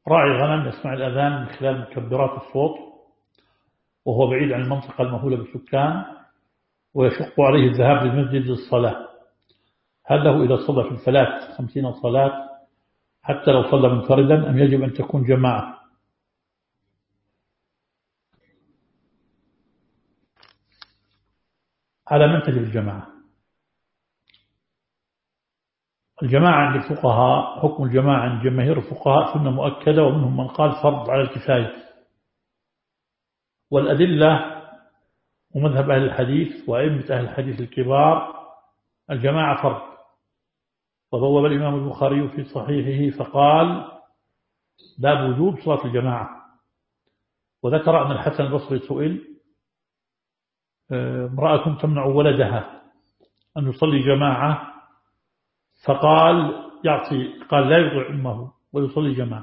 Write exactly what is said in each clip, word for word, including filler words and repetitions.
راعي غنم يسمع الأذان من خلال مكبرات الصوت وهو بعيد عن المنطقة المأهولة بالسكان ويشق عليه الذهاب للمسجد للصلاة، هل له إذا صلى في الفلاة خمسين صلاة حتى لو صلى منفردا أم يجب أن تكون جماعة؟ على من تجب الجماعة؟ الجماعة عند الفقهاء حكم الجماعة عند جماهير الفقهاء سنة مؤكدة، ومنهم من قال فرض على الكفاية، والأدلة ومذهب أهل الحديث وأئمة أهل الحديث الكبار الجماعة فرض. وبوب الإمام البخاري في صحيحه فقال باب وجوب صلاة الجماعة، وذكر أن الحسن البصري سئل امرأة تمنع ولدها أن يصلي جماعة فقال يعطي قال لا يطيع أمه ويصلي جماعة.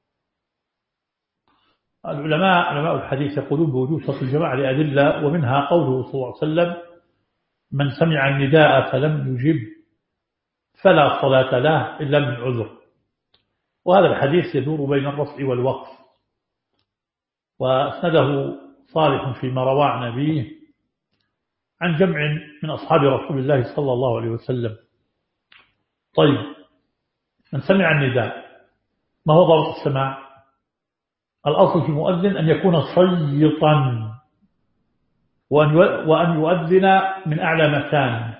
العلماء علماء الحديث يقولون بوجوب صلاة الجماعة لأدلة، ومنها قوله صلى الله عليه وسلم من سمع النداء فلم يجب فلا صلاة له إلا من عذر، وهذا الحديث يدور بين الرفع والوقف، وأسنده صالح فيما روى عن أبيه عن جمع من أصحاب رسول الله صلى الله عليه وسلم. طيب، من سمع النداء ما هو ضابط السماع؟ الأصل في المؤذن أن يكون صيطا وأن يؤذن من أعلى مكان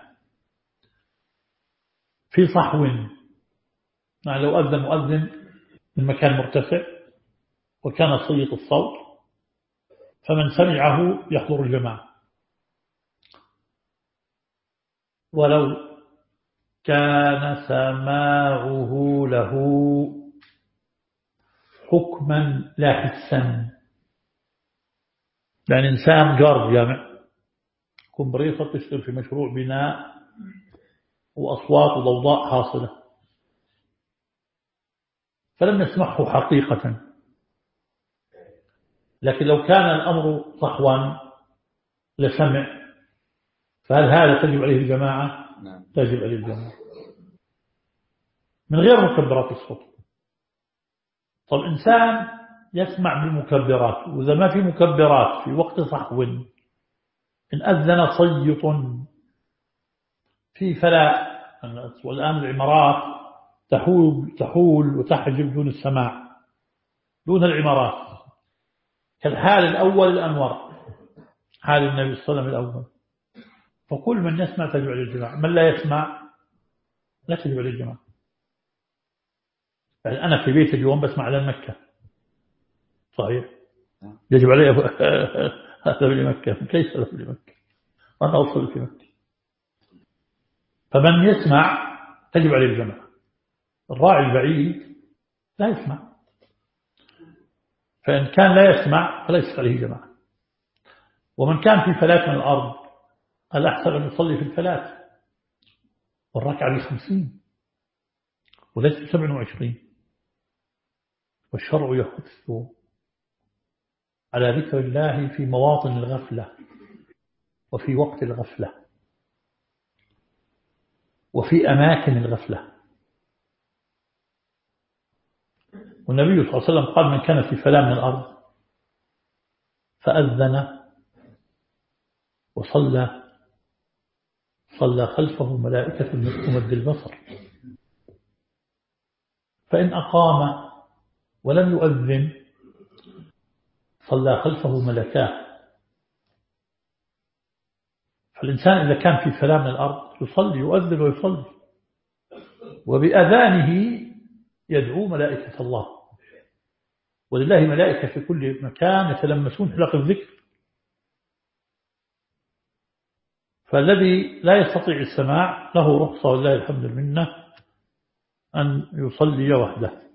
في صحو، يعني لو أذن مؤذن من مكان مرتفع وكان صيط الصوت فمن سمعه يحضر الجماعة، ولو كان سماعه له حكما لا حسا، يعني إنسان جار جامع يكون بريفة تشتغل في مشروع بناء وأصوات وضوضاء حاصلة فلم يسمعه حقيقة، لكن لو كان الأمر صحوا لسمع، فهل هذا تجب عليه الجماعة؟ تجب عليه الجماعة من غير مكبرات الصوت. طب إنسان يسمع بالمكبرات، وإذا ما في مكبرات في وقت صحو إن أذن صيط في فلا، والآن العمارات تحول, تحول وتحجب دون السماع دون العمارات كالحال الأول الأنور حال النبي صلى الله عليه وسلم الأول، فكل من يسمع تجب عليه الجماعة، من لا يسمع لا تجب عليه الجماعة. يعني أنا في بيت اليوم بسمع على مكة صحيح يجب عليه هذا لمكة، كيف هذا لمكة وأنا أوصل في مكة، فمن يسمع تجب عليه الجماعة. الراعي البعيد لا يسمع، فإن كان لا يسمع فليس عليه جماعة. ومن كان في فلاة من الأرض الأحسن أن يصلي في الفلاة، والركعة بخمسين وليس بسبع وعشرين، والشرع يحث على ذكر الله في مواطن الغفلة وفي وقت الغفلة وفي أماكن الغفلة. والنبي صلى الله عليه وسلم قال من كان في فلاة من الأرض فأذن وصلى صلى خلفه ملائكة مد البصر، فإن أقام ولم يؤذن صلى خلفه ملكان. فالإنسان إذا كان في فلاة من الأرض يصلي يؤذن ويصلي، وبأذانه يدعو ملائكة الله، ولله ملائكة في كل مكان يتلمسون حلق الذكر. فالذي لا يستطيع السماع له رخصة والله الحمد لله أن يصلي وحده.